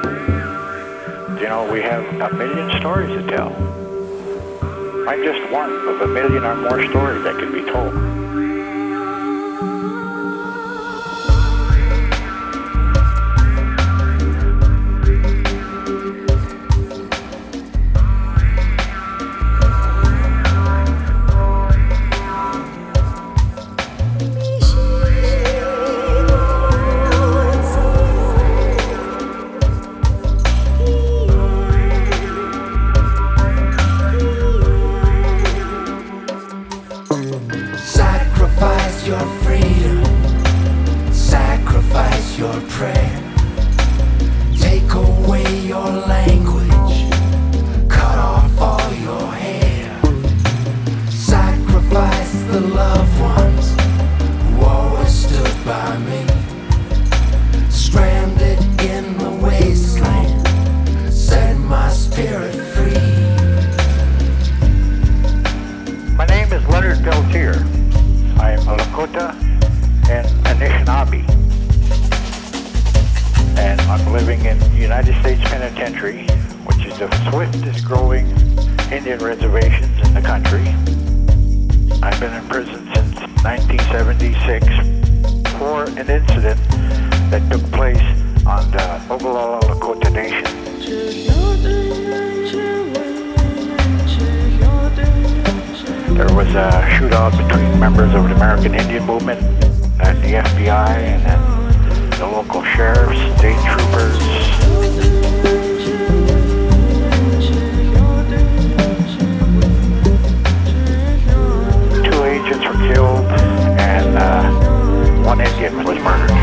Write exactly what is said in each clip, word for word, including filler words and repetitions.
You know, we have a million stories to tell. I'm just one of a million or more stories that can be told. Sacrifice your freedom, sacrifice your prayer. Take away your language, cut off all your hair. Sacrifice the loved ones who always stood by me. Stranded in the wasteland, set my spirit free. My name is Leonard Peltier. I am a Lakota and Anishinaabe. And I'm living in United States Penitentiary, which is the swiftest growing Indian reservations in the country. I've been in prison since nineteen seventy-six for an incident that took place on the Oglala Lakota Nation. There was a shootout between members of the American Indian Movement and the F B I, and then the local sheriffs, state troopers. Two agents were killed, and uh, one Indian was murdered.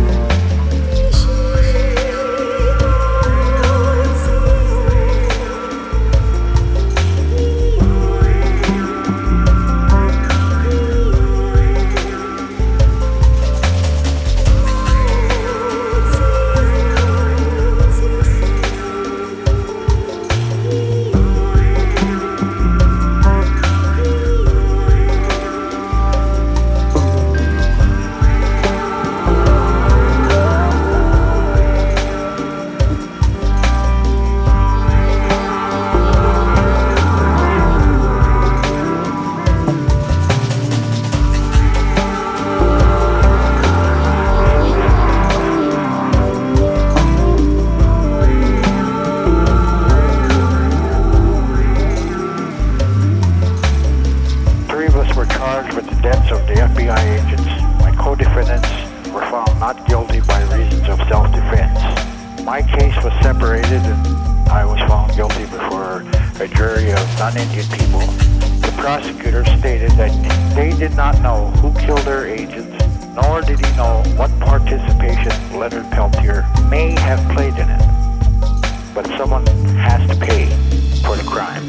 With the deaths of the F B I agents. My co-defendants were found not guilty by reasons of self-defense. My case was separated and I was found guilty before a jury of non-Indian people. The prosecutor stated that they did not know who killed their agents, nor did he know what participation Leonard Peltier may have played in it. But someone has to pay for the crime.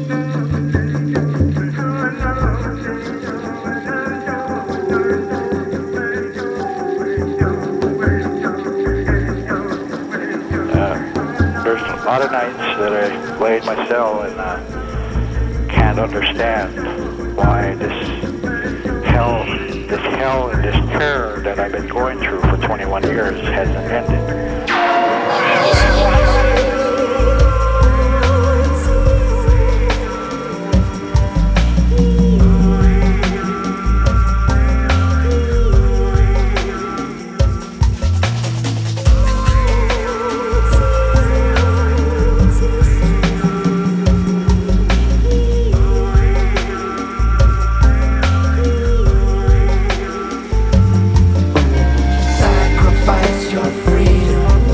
There's a lot of nights that I lay in my cell and uh, can't understand why this hell, this hell and this terror that I've been going through for twenty-one years hasn't ended. Sacrifice your freedom,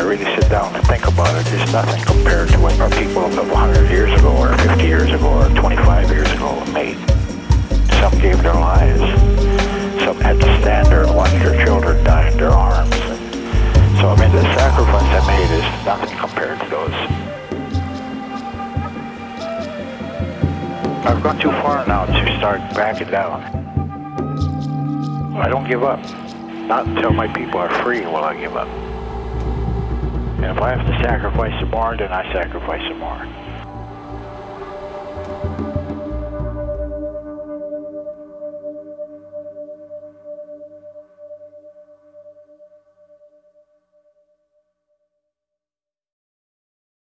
really sit down and think about it, it's nothing compared to what our people of one hundred years ago, or fifty years ago, or twenty-five years ago made. Some gave their lives. Some had to stand there and watch their children die in their arms. So, I mean, the sacrifice I made is nothing compared to those. I've gone too far now to start backing down. I don't give up. Not until my people are free will I give up. And if I have to sacrifice some more, then I sacrifice some more.